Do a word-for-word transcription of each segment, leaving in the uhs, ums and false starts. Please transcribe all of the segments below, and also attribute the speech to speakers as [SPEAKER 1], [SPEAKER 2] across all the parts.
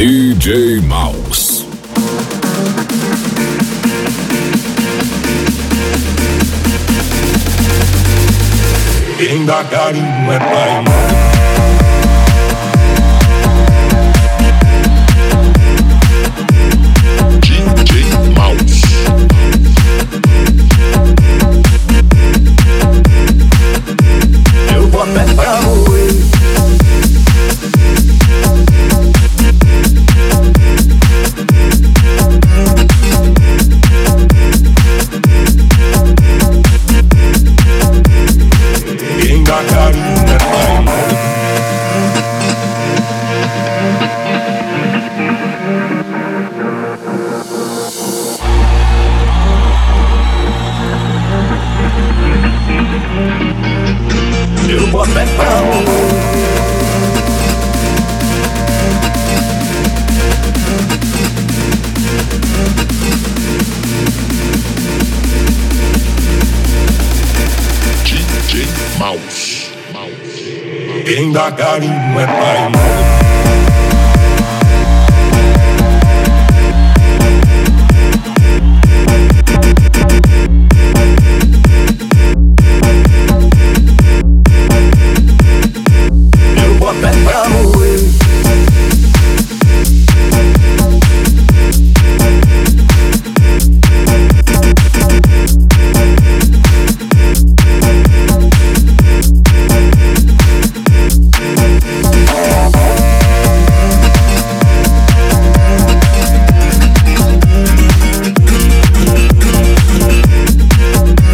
[SPEAKER 1] D J Mouse.
[SPEAKER 2] Quem dá carinho é pai. D J Mouse. Eu vou até pra morrer. Quem dá carinho é pai. Eu vou até pra morrer. D J Mouse. Quem dá carinho é pai. Eu vou até pra morrer.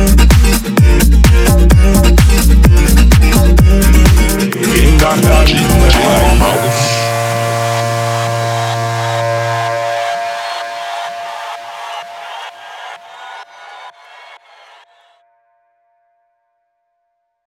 [SPEAKER 2] Quem dá carinho